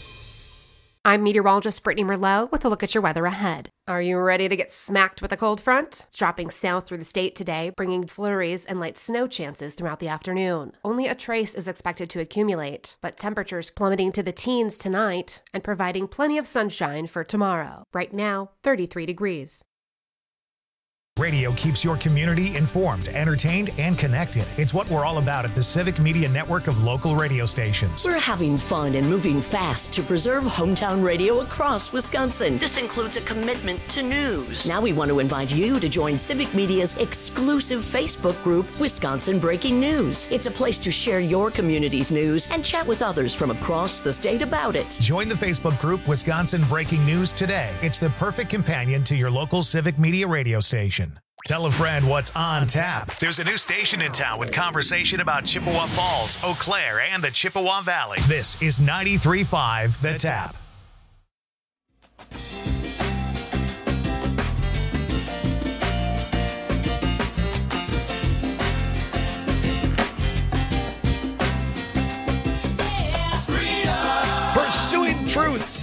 I'm meteorologist Brittany Merlot with a look at your weather ahead. Are you ready to get smacked with a cold front? It's dropping south through the state today, bringing flurries and light snow chances throughout the afternoon. Only a trace is expected to accumulate, but temperatures plummeting to the teens tonight and providing plenty of sunshine for tomorrow. Right now, thirty-three degrees. Radio keeps your community informed, entertained, and connected. It's what we're all about at the Civic Media Network of local radio stations. We're having fun and moving fast to preserve hometown radio across Wisconsin. This includes a commitment to news. Now we want to invite you to join Civic Media's exclusive Facebook group, Wisconsin Breaking News. It's a place to share your community's news and chat with others from across the state about it. Join the Facebook group, Wisconsin Breaking News, today. It's the perfect companion to your local Civic Media radio station. Tell a friend what's on tap. There's a new station in town with conversation about Chippewa Falls, Eau Claire, and the Chippewa Valley. This is ninety-three point five The Tap.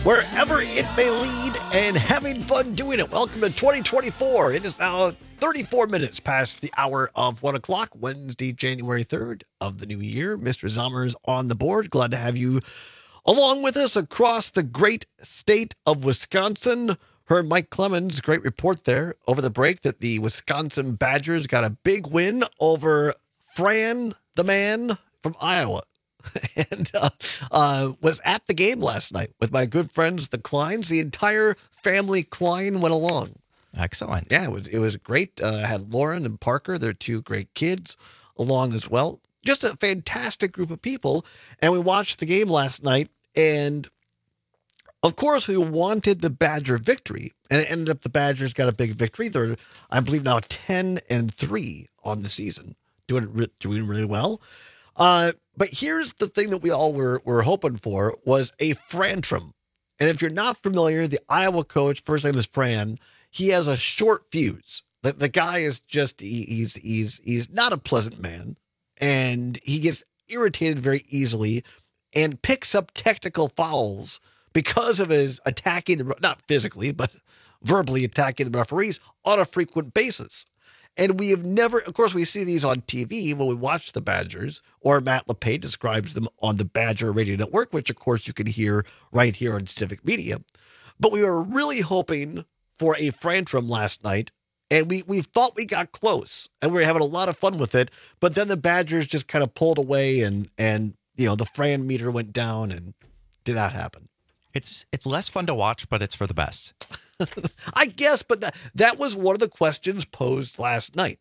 wherever it may lead, and having fun doing it. Welcome to twenty twenty-four. It is now thirty-four minutes past the hour of one o'clock, Wednesday, January third of the new year. Mister Zomer is on the board. Glad to have you along with us across the great state of Wisconsin. Heard Mike Clemens, great report there over the break that the Wisconsin Badgers got a big win over Fran, the man from Iowa. and uh, uh, was at the game last night with my good friends, the Kleins. The entire family Klein went along. Excellent. Yeah, it was it was great. Uh, I had Lauren and Parker, their two great kids, along as well. Just a fantastic group of people. And we watched the game last night, and of course, we wanted the Badger victory, and it ended up the Badgers got a big victory. They're, I believe, now ten and three on the season, doing re- doing really well. Uh, but here's the thing that we all were were hoping for was a Frantrum. And if you're not familiar, the Iowa coach, first name is Fran, he has a short fuse. The, the guy is just he, he's he's he's not a pleasant man, and he gets irritated very easily, and picks up technical fouls because of his attacking the, not physically, but verbally attacking the referees on a frequent basis. And we have never, of course, we see these on T V when we watch the Badgers, or Matt LePay describes them on the Badger Radio Network, which, of course, you can hear right here on Civic Media. But we were really hoping for a Frantrum last night, and we, we thought we got close, and we were having a lot of fun with it. But then the Badgers just kind of pulled away, and, and you know, the Fran meter went down, and did not happen. It's it's less fun to watch, but it's for the best. I guess, but that, that was one of the questions posed last night.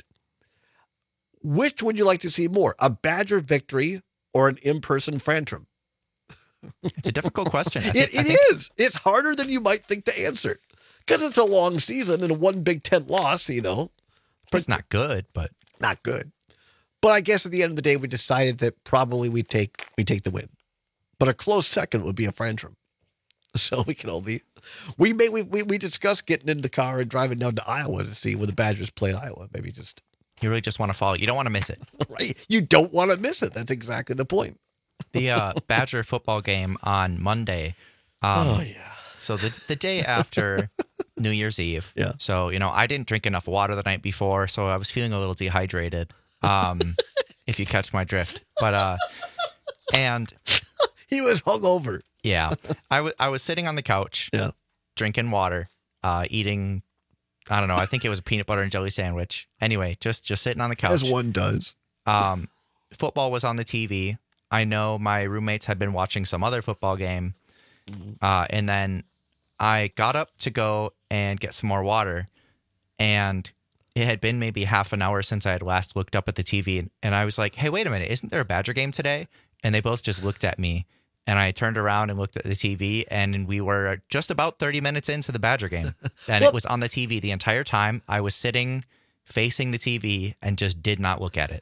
Which would you like to see more, a Badger victory or an in-person Frantrum? It's a difficult question. I it think, it I think, is. It's harder than you might think to answer because it's a long season and one Big Ten loss, you know. It's not good, but not good. But I guess at the end of the day, we decided that probably we take we take the win. But a close second would be a Frantrum. So we can only we may we, we we discussed getting in the car and driving down to Iowa to see when the Badgers play in Iowa. Maybe just you really just want to follow. You don't want to miss it, right? You don't want to miss it. That's exactly the point. The uh, Badger football game on Monday. Um, oh yeah. So the the day after New Year's Eve. Yeah. So you know I didn't drink enough water the night before, so I was feeling a little dehydrated. Um, if you catch my drift, but uh, and he was hungover. Yeah, I was I was sitting on the couch, yeah, drinking water, uh, eating, I don't know, I think it was a peanut butter and jelly sandwich. Anyway, just just sitting on the couch. As one does. Um, football was on the T V. I know my roommates had been watching some other football game, uh, and then I got up to go and get some more water, and it had been maybe half an hour since I had last looked up at the T V, and, and I was like, hey, wait a minute, isn't there a Badger game today? And they both just looked at me. And I turned around and looked at the T V, and we were just about thirty minutes into the Badger game. And well, it was on the T V the entire time. I was sitting facing the T V and just did not look at it.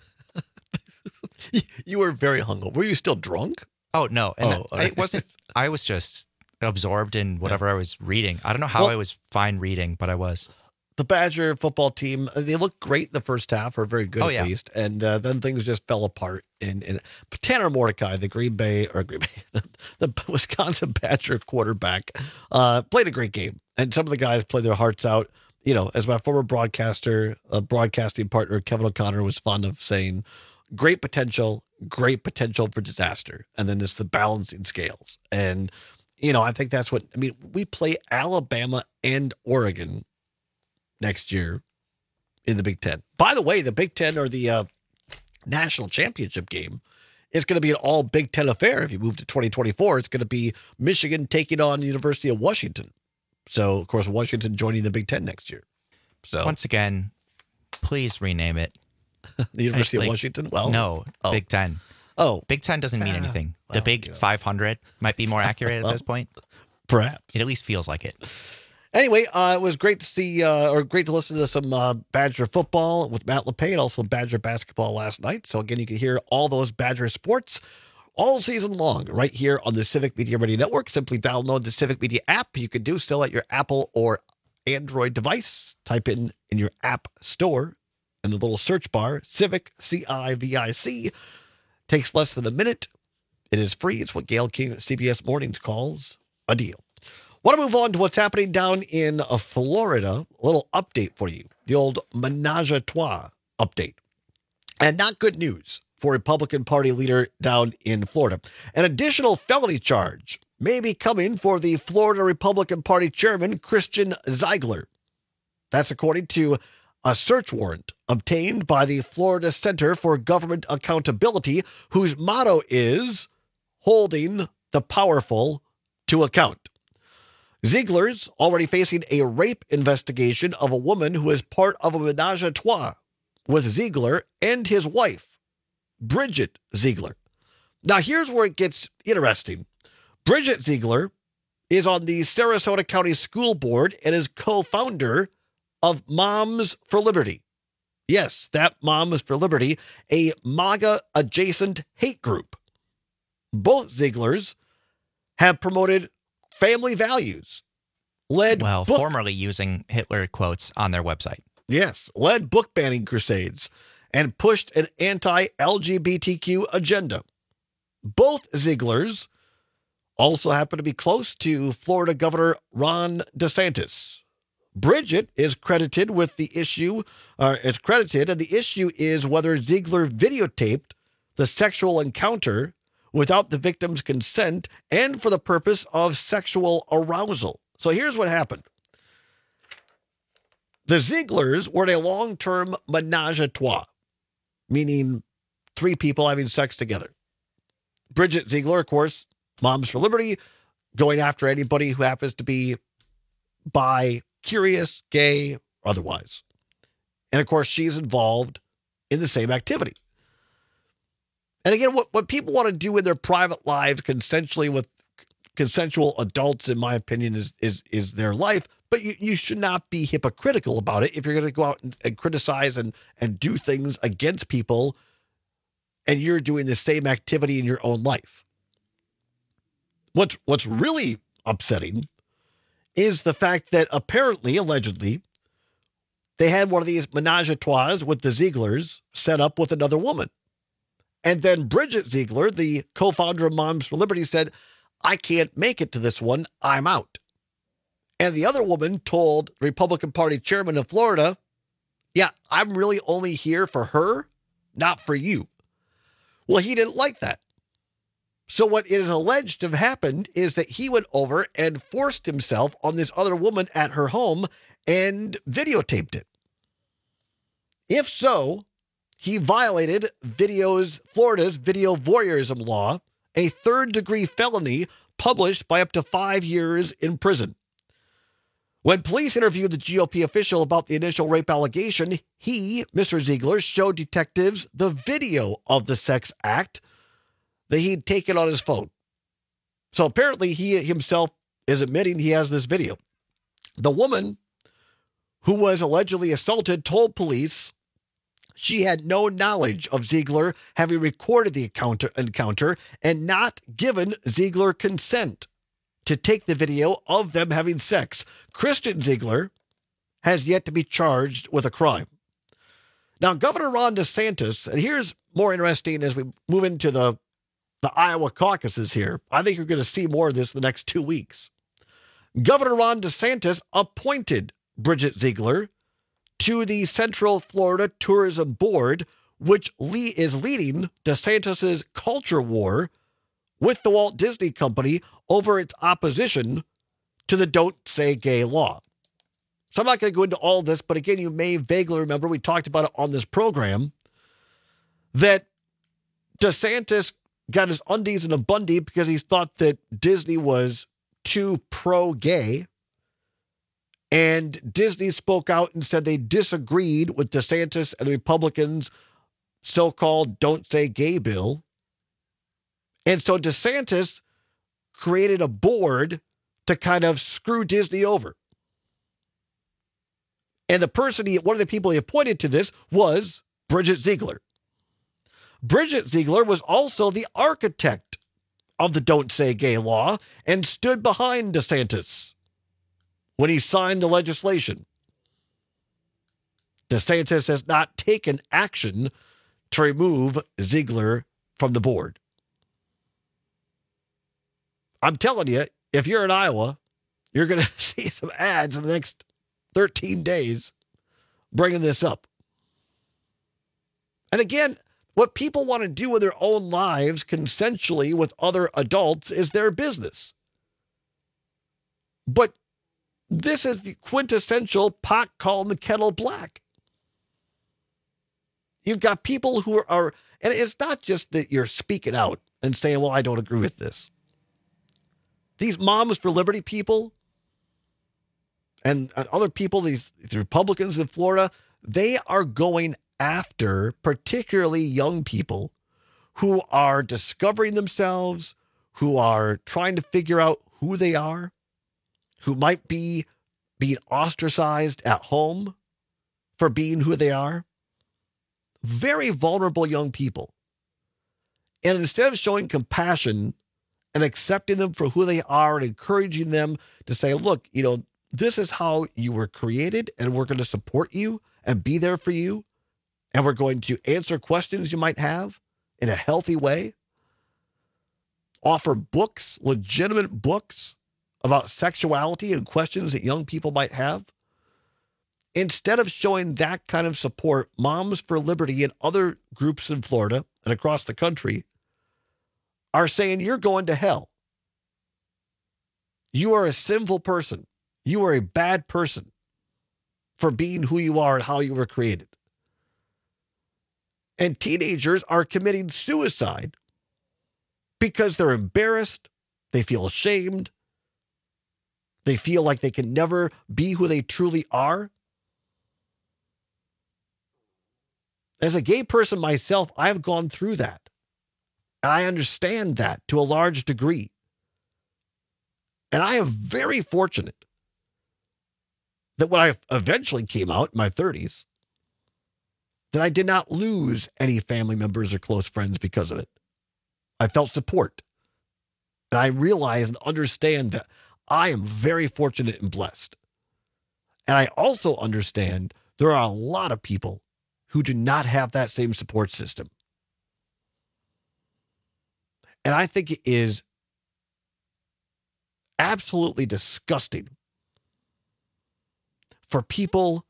You were very hungover. Were you still drunk? Oh, no. And oh, I, it wasn't. I was just absorbed in whatever I was reading. I don't know how well, I was fine reading, but I was. The Badger football team, they looked great in the first half, or very good oh, at yeah. least, and uh, then things just fell apart. And, and Tanner Mordecai, the Green Bay or Green Bay, the Wisconsin Badger quarterback, uh, played a great game, and some of the guys played their hearts out. You know, as my former broadcaster, uh, broadcasting partner Kevin O'Connor was fond of saying, "Great potential, great potential for disaster," and then it's the balancing scales. And you know, I think that's what I mean. We play Alabama and Oregon next year in the Big Ten. By the way, the Big Ten or the uh, national championship game is going to be an all Big Ten affair. If you move to twenty twenty-four, it's going to be Michigan taking on the University of Washington. So, of course, Washington joining the Big Ten next year. So once again, please rename it. The University like, of Washington? Well, no, oh. Big Ten. Oh. Big Ten doesn't mean uh, anything. Well, the Big you know. five hundred might be more accurate well, at this point. Perhaps. It at least feels like it. Anyway, uh, it was great to see, uh, or great to listen to some uh, Badger football with Matt LePay, and also Badger basketball last night. So again, you can hear all those Badger sports all season long right here on the Civic Media Radio Network. Simply download the Civic Media app. You can do so at your Apple or Android device. Type in in your app store in the little search bar, Civic, C I V I C. Takes less than a minute. It is free. It's what Gail King at C B S Mornings calls a deal. Want to move on to what's happening down in uh, Florida. A little update for you. The old menage a trois update. And not good news for Republican Party leader down in Florida. An additional felony charge may be coming for the Florida Republican Party chairman, Christian Ziegler. That's according to a search warrant obtained by the Florida Center for Government Accountability, whose motto is holding the powerful to account. Ziegler's already facing a rape investigation of a woman who is part of a menage a trois with Ziegler and his wife, Bridget Ziegler. Now, here's where it gets interesting. Bridget Ziegler is on the Sarasota County School Board and is co-founder of Moms for Liberty. Yes, that Moms for Liberty, a MAGA-adjacent hate group. Both Zieglers have promoted family values, led well, book, formerly using Hitler quotes on their website. Yes, led book banning crusades and pushed an anti-L G B T Q agenda. Both Zieglers also happen to be close to Florida Governor Ron DeSantis. Bridget is credited with the issue, uh, is credited, and the issue is whether Ziegler videotaped the sexual encounter without the victim's consent and for the purpose of sexual arousal. So here's what happened. The Zieglers were in a long-term menage a trois, meaning three people having sex together. Bridget Ziegler, of course, Moms for Liberty, going after anybody who happens to be bi, curious, gay, or otherwise. And of course, she's involved in the same activity. And again, what, what people want to do in their private lives consensually with consensual adults, in my opinion, is is is their life. But you, you should not be hypocritical about it if you're going to go out and, and criticize and, and do things against people and you're doing the same activity in your own life. What's, what's really upsetting is the fact that apparently, allegedly, they had one of these menage a trois with the Zieglers set up with another woman. And then Bridget Ziegler, the co-founder of Moms for Liberty, said, I can't make it to this one. I'm out. And the other woman told the Republican Party chairman of Florida, yeah, I'm really only here for her, not for you. Well, he didn't like that. So what is alleged to have happened is that he went over and forced himself on this other woman at her home and videotaped it. If so, he violated videos, Florida's video voyeurism law, a third-degree felony published by up to five years in prison. When police interviewed the G O P official about the initial rape allegation, he, Mister Ziegler, showed detectives the video of the sex act that he'd taken on his phone. So apparently he himself is admitting he has this video. The woman who was allegedly assaulted told police she had no knowledge of Ziegler having recorded the encounter, encounter and not given Ziegler consent to take the video of them having sex. Christian Ziegler has yet to be charged with a crime. Now, Governor Ron DeSantis, and here's more interesting as we move into the, the Iowa caucuses here. I think you're going to see more of this in the next two weeks. Governor Ron DeSantis appointed Bridget Ziegler to the Central Florida Tourism Board, which le- is leading DeSantis's culture war with the Walt Disney Company over its opposition to the Don't Say Gay law. So I'm not going to go into all this, but again, you may vaguely remember, we talked about it on this program, that DeSantis got his undies in a bundy because he thought that Disney was too pro-gay. And Disney spoke out and said they disagreed with DeSantis and the Republicans' so-called Don't Say Gay bill. And so DeSantis created a board to kind of screw Disney over. And the person, he, one of the people he appointed to this was Bridget Ziegler. Bridget Ziegler was also the architect of the Don't Say Gay law and stood behind DeSantis when he signed the legislation. DeSantis has not taken action to remove Ziegler from the board. I'm telling you, if you're in Iowa, You're going to see some ads in the next thirteen days bringing this up. And again, what people want to do in their own lives consensually with other adults is their business. But this is the quintessential pot calling the kettle black. You've got people who are, are, and it's not just that you're speaking out and saying, well, I don't agree with this. These Moms for Liberty people and other people, these, these Republicans in Florida, they are going after particularly young people who are discovering themselves, who are trying to figure out who they are, who might be being ostracized at home for being who they are. Very vulnerable young people. And instead of showing compassion and accepting them for who they are and encouraging them to say, look, you know, this is how you were created and we're going to support you and be there for you. And we're going to answer questions you might have in a healthy way. Offer books, legitimate books about sexuality and questions that young people might have. Instead of showing that kind of support, Moms for Liberty and other groups in Florida and across the country are saying you're going to hell. You are a sinful person. You are a bad person for being who you are and how you were created. And teenagers are committing suicide because they're embarrassed, they feel ashamed, they feel like they can never be who they truly are. As a gay person myself, I've gone through that. And I understand that to a large degree. And I am very fortunate that when I eventually came out in my thirties, that I did not lose any family members or close friends because of it. I felt support. And I realize and understand that I am very fortunate and blessed. And I also understand there are a lot of people who do not have that same support system. And I think it is absolutely disgusting for people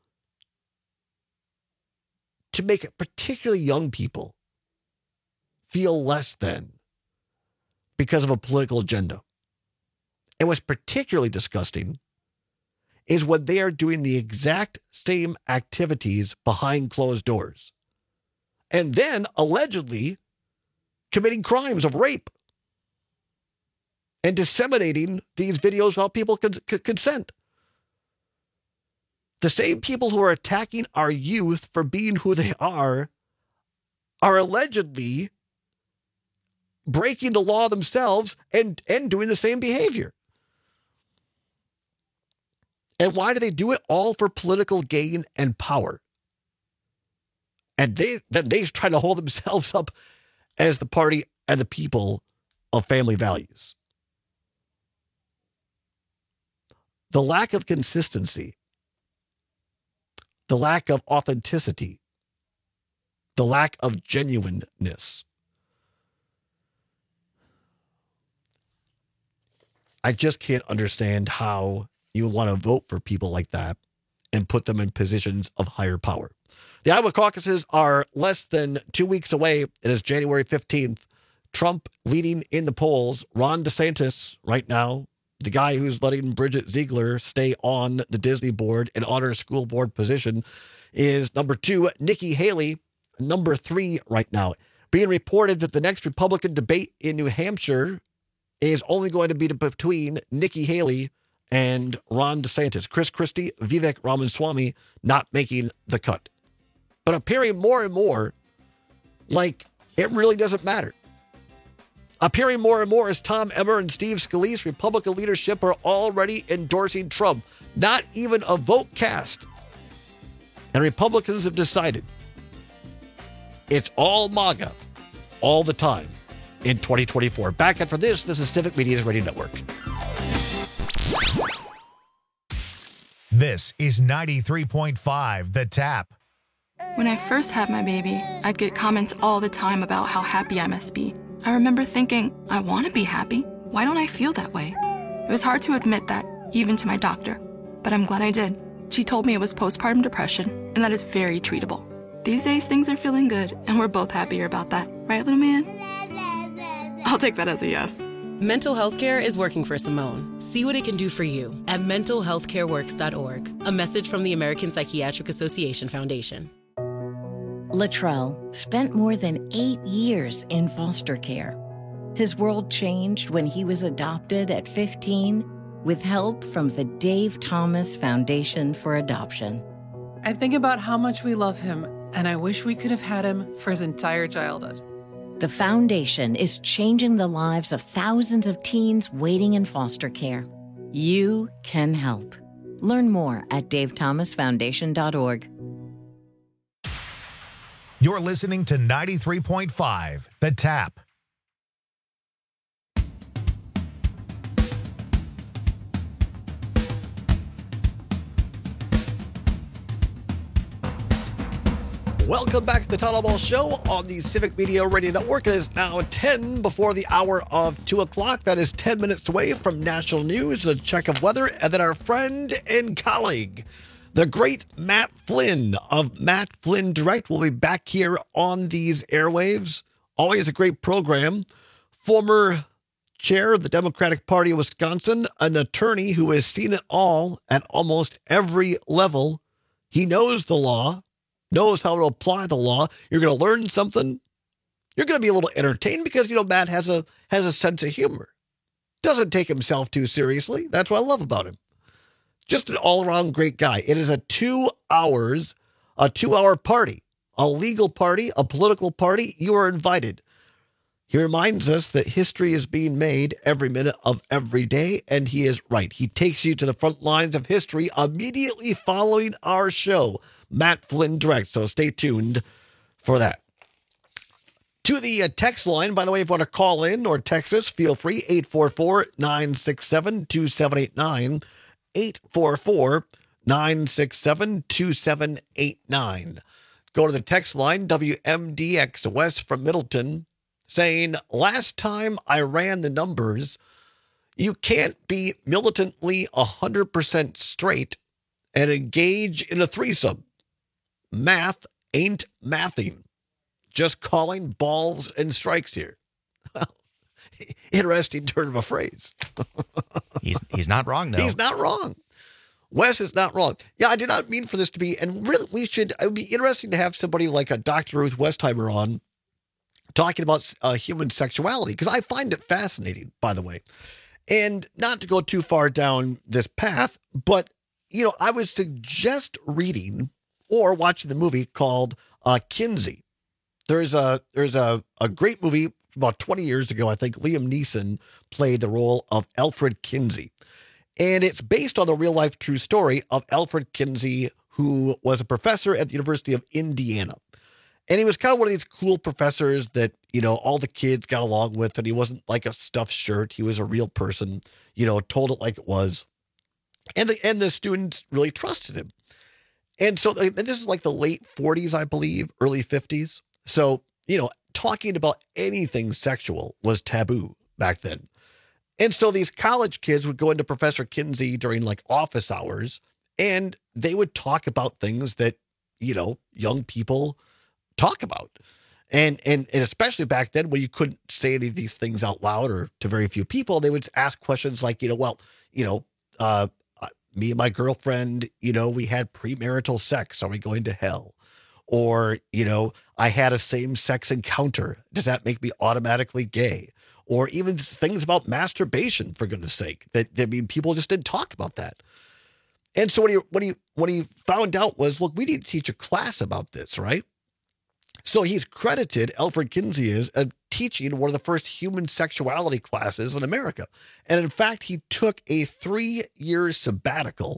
to make it, particularly young people, feel less than because of a political agenda. And what's particularly disgusting is when they are doing the exact same activities behind closed doors. And then allegedly committing crimes of rape and disseminating these videos without people con- con- consent. The same people who are attacking our youth for being who they are are allegedly breaking the law themselves and, and doing the same behavior. And why do they do it? All for political gain and power. And they then they try to hold themselves up as the party and the people of family values. The lack of consistency, the lack of authenticity, the lack of genuineness. I just can't understand how you want to vote for people like that and put them in positions of higher power. The Iowa caucuses are less than two weeks away. It is January fifteenth. Trump leading in the polls. Ron DeSantis right now, the guy who's letting Bridget Ziegler stay on the Disney board and on her school board position, is number two. Nikki Haley, number three right now. Being reported that the next Republican debate in New Hampshire is only going to be between Nikki Haley and Ron DeSantis. Chris Christie, Vivek Ramaswamy not making the cut. But appearing more and more like it really doesn't matter. Appearing more and more as Tom Emmer and Steve Scalise, Republican leadership, are already endorsing Trump. Not even a vote cast. And Republicans have decided it's all MAGA all the time in twenty twenty-four. Back after this, this is Civic Media's Radio Network. This is ninety-three point five The Tap. When I first had my baby, I'd get comments all the time about how happy I must be. I remember thinking, I want to be happy. Why don't I feel that way? It was hard to admit that even to my doctor. But I'm glad I did. She told me it was postpartum depression, and that is very treatable. These days, things are feeling good, and we're both happier about that. Right, little man? I'll take that as a yes. Mental health care is working for Simone. See what it can do for you at mental health care works dot org. A message from the American Psychiatric Association Foundation. Latrell spent more than eight years in foster care. His world changed when he was adopted at fifteen with help from the Dave Thomas Foundation for Adoption. I think about how much we love him, and I wish we could have had him for his entire childhood. The foundation is changing the lives of thousands of teens waiting in foster care. You can help. Learn more at dave thomas foundation dot org. You're listening to ninety-three point five, The Tap. Welcome back to the Town Hall Show on the Civic Media Radio Network. It is now ten before the hour of two o'clock. That is ten minutes away from national news, a check of weather, and then our friend and colleague, the great Matt Flynn of Matt Flynn Direct, will be back here on these airwaves. Always a great program. Former chair of the Democratic Party of Wisconsin, an attorney who has seen it all at almost every level. He knows the law. Knows how to apply the law. You're going to learn something. You're going to be a little entertained because, you know, Matt has a has a sense of humor. Doesn't take himself too seriously. That's what I love about him. Just an all-around great guy. It is a two hours, a two-hour party, a legal party, a political party. You are invited. He reminds us that history is being made every minute of every day, and he is right. He takes you to the front lines of history immediately following our show. Matt Flynn Direct. So stay tuned for that. To the uh, text line, by the way, if you want to call in or text us, feel free, eight four four, nine six seven, two seven eight nine, eight four four, nine six seven, two seven eight nine. Go to the text line, W M D X West from Middleton, saying, last time I ran the numbers, you can't be militantly one hundred percent straight and engage in a threesome. Math ain't mathing. Just calling balls and strikes here. Interesting turn of a phrase. he's he's not wrong, though. He's not wrong. Wes is not wrong. Yeah, I did not mean for this to be, and really we should, it would be interesting to have somebody like a Doctor Ruth Westheimer on talking about uh, human sexuality, because I find it fascinating, by the way. And not to go too far down this path, but, you know, I would suggest reading or watching the movie called uh, Kinsey. There's a there's a, a great movie about twenty years ago. I think Liam Neeson played the role of Alfred Kinsey. And it's based on the real life true story of Alfred Kinsey, who was a professor at the University of Indiana. And he was kind of one of these cool professors that, you know, all the kids got along with, and he wasn't like a stuffed shirt. He was a real person, you know, told it like it was. And the, and the students really trusted him. And so, and this is like the late forties, I believe, early fifties. So, you know, talking about anything sexual was taboo back then. And so these college kids would go into Professor Kinsey during like office hours, and they would talk about things that, you know, young people talk about. And, and, and especially back then when you couldn't say any of these things out loud or to very few people, they would ask questions like, you know, well, you know, uh, me and my girlfriend, you know, we had premarital sex. Are we going to hell? Or, you know, I had a same-sex encounter. Does that make me automatically gay? Or even things about masturbation, for goodness sake. That, I mean, people just didn't talk about that. And so what he, what he, what he found out was, look, we need to teach a class about this, right? So he's credited, Alfred Kinsey is, of teaching one of the first human sexuality classes in America. And in fact, he took a three-year sabbatical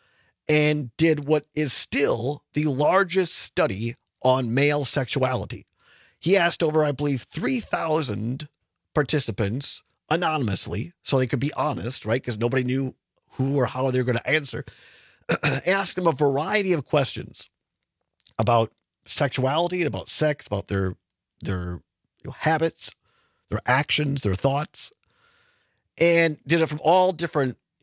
and did what is still the largest study on male sexuality. He asked over, I believe, three thousand participants anonymously, so they could be honest, right? Because nobody knew who or how they were going to answer. Asked them a variety of questions about sexuality and about sex, about their their you know, habits, their actions, their thoughts, and did it from all different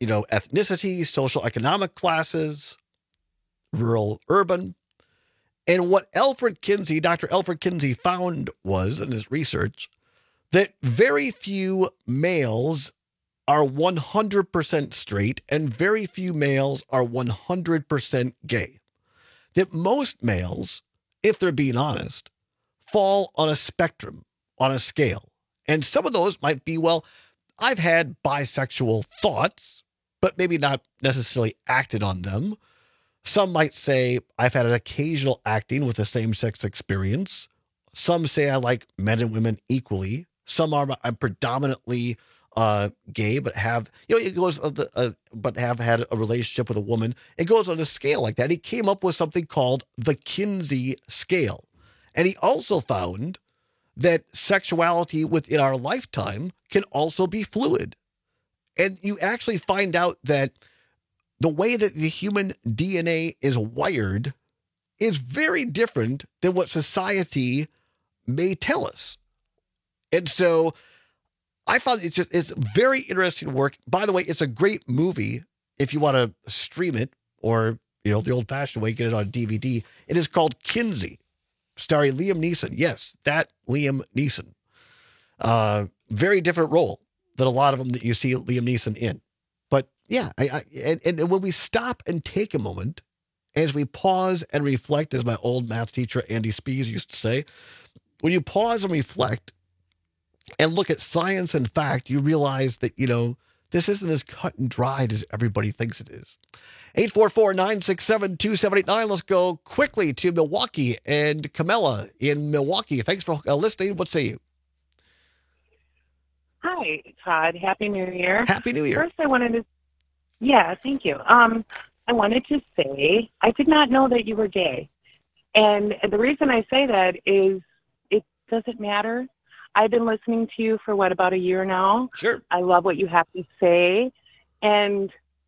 you know, ethnicity, social economic classes, rural, urban. And what Alfred Kinsey, Doctor Alfred Kinsey found was in his research that very few males are one hundred percent straight and very few males are one hundred percent gay. That most males, if they're being honest, fall on a spectrum, on a scale. And some of those might be, well, I've had bisexual thoughts, but maybe not necessarily acted on them. Some might say I've had an occasional acting with a same-sex experience. Some say I like men and women equally. Some are I'm predominantly uh, gay, but have, you know, it goes, uh, the, uh, but have had a relationship with a woman. It goes on a scale like that. He came up with something called the Kinsey scale. And he also found that sexuality within our lifetime can also be fluid. And you actually find out that the way that the human D N A is wired is very different than what society may tell us. And so I found it's just, it's very interesting work. By the way, it's a great movie if you want to stream it or, you know, the old fashioned way, get it on D V D. It is called Kinsey, starring Liam Neeson. Yes, that Liam Neeson. Uh, very different role than a lot of them that you see Liam Neeson in. But yeah, I, I and, and when we stop and take a moment, as we pause and reflect, as my old math teacher Andy Spees used to say, when you pause and reflect and look at science and fact, you realize that, you know, this isn't as cut and dried as everybody thinks it is. eight four four, nine six seven, two seven eight nine. Let's go quickly to Milwaukee and Camilla in Milwaukee. Thanks for uh, listening. What say you? Hi, Todd. Happy New Year. Happy New Year. First, I wanted to, yeah, thank you. Um, I wanted to say I did not know that you were gay. And the reason I say that is it doesn't matter. I've been listening to you for, what, about a year now? Sure. I love what you have to say. And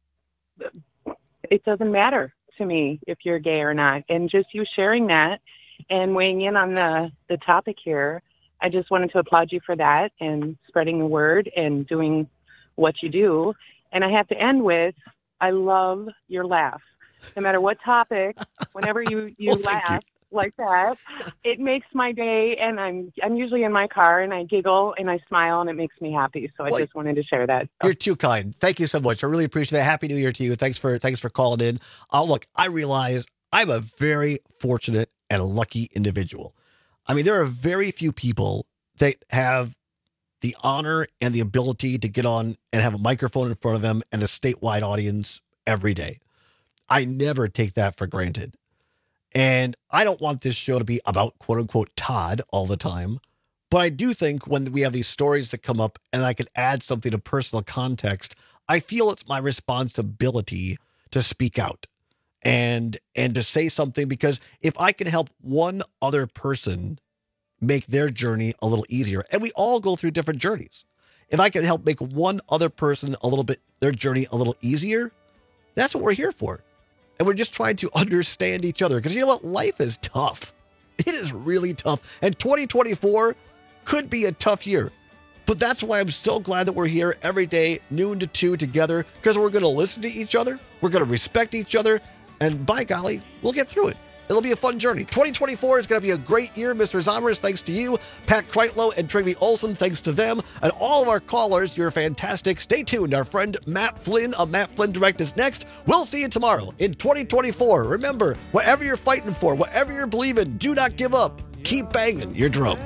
it doesn't matter to me if you're gay or not. And just you sharing that and weighing in on the, the topic here, I just wanted to applaud you for that and spreading the word and doing what you do. And I have to end with, I love your laugh. No matter what topic, whenever you, you well, laugh you. like that, it makes my day. And I'm I'm usually in my car and I giggle and I smile and it makes me happy. So well, I just wanted to share that. You're too kind. Thank you so much. I really appreciate that. Happy New Year to you. Thanks for thanks for calling in. Uh, look, I realize I'm a very fortunate and lucky individual. I mean, there are very few people that have the honor and the ability to get on and have a microphone in front of them and a statewide audience every day. I never take that for granted. And I don't want this show to be about quote unquote Todd all the time. But I do think when we have these stories that come up and I can add something to personal context, I feel it's my responsibility to speak out and, and to say something, because if I can help one other person make their journey a little easier, and we all go through different journeys. If I can help make one other person a little bit, their journey a little easier, that's what we're here for. And we're just trying to understand each other, because you know what? Life is tough. It is really tough. And twenty twenty-four could be a tough year. But that's why I'm so glad that we're here every day, noon to two together, because we're going to listen to each other. We're going to respect each other. And by golly, we'll get through it. It'll be a fun journey. twenty twenty-four is going to be a great year, Mister Zomers. Thanks to you, Pat Kreitlow and Trivy Olson. Thanks to them and all of our callers. You're fantastic. Stay tuned. Our friend Matt Flynn of Matt Flynn Direct is next. We'll see you tomorrow in twenty twenty-four. Remember, whatever you're fighting for, whatever you're believing, do not give up. Keep banging your drum.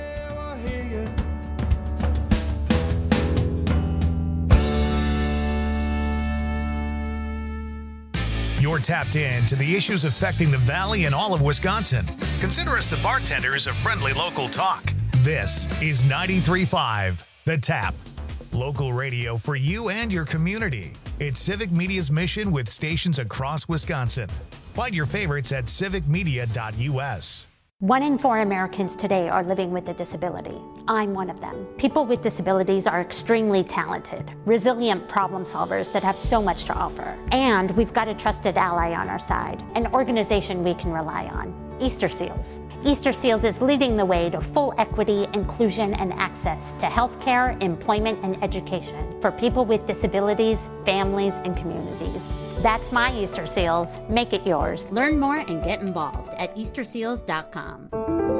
You're tapped in to the issues affecting the Valley and all of Wisconsin. Consider us the bartenders of friendly local talk. This is ninety-three point five The Tap. Local radio for you and your community. It's Civic Media's mission with stations across Wisconsin. Find your favorites at civic media dot U S. One in four Americans today are living with a disability. I'm one of them. People with disabilities are extremely talented, resilient problem solvers that have so much to offer. And we've got a trusted ally on our side, an organization we can rely on, Easter Seals. Easter Seals is leading the way to full equity, inclusion, and access to healthcare, employment, and education for people with disabilities, families, and communities. That's my Easter Seals. Make it yours. Learn more and get involved at easter seals dot com.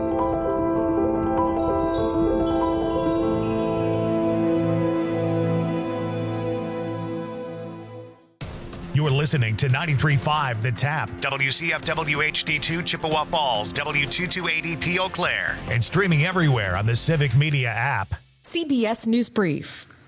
You're listening to ninety-three point five The Tap, W C F W H D two Chippewa Falls, W two two eight E P Eau Claire, and streaming everywhere on the Civic Media app. C B S News Brief.